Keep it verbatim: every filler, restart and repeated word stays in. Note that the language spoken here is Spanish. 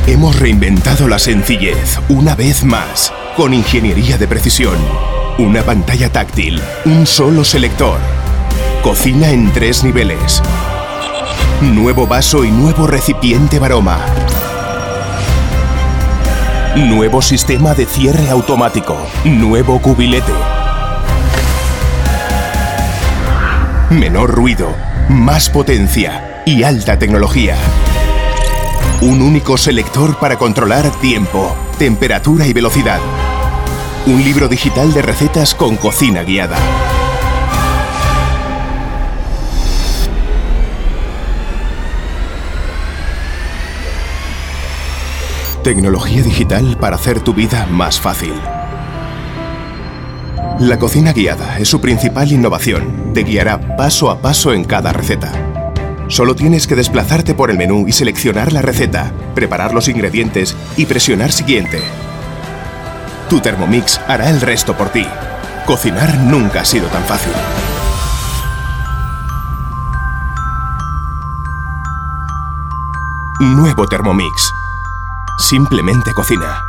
Hemos reinventado la sencillez una vez más, con ingeniería de precisión. Una pantalla táctil, un solo selector. Cocina en tres niveles. Nuevo vaso y nuevo recipiente Varoma. Nuevo sistema de cierre automático. Nuevo cubilete. Menor ruido, más potencia y alta tecnología. Un único selector para controlar tiempo, temperatura y velocidad. Un libro digital de recetas con cocina guiada. Tecnología digital para hacer tu vida más fácil. La cocina guiada es su principal innovación. Te guiará paso a paso en cada receta. Solo tienes que desplazarte por el menú y seleccionar la receta, preparar los ingredientes y presionar siguiente. Tu Thermomix hará el resto por ti. Cocinar nunca ha sido tan fácil. Nuevo Thermomix. Simplemente cocina.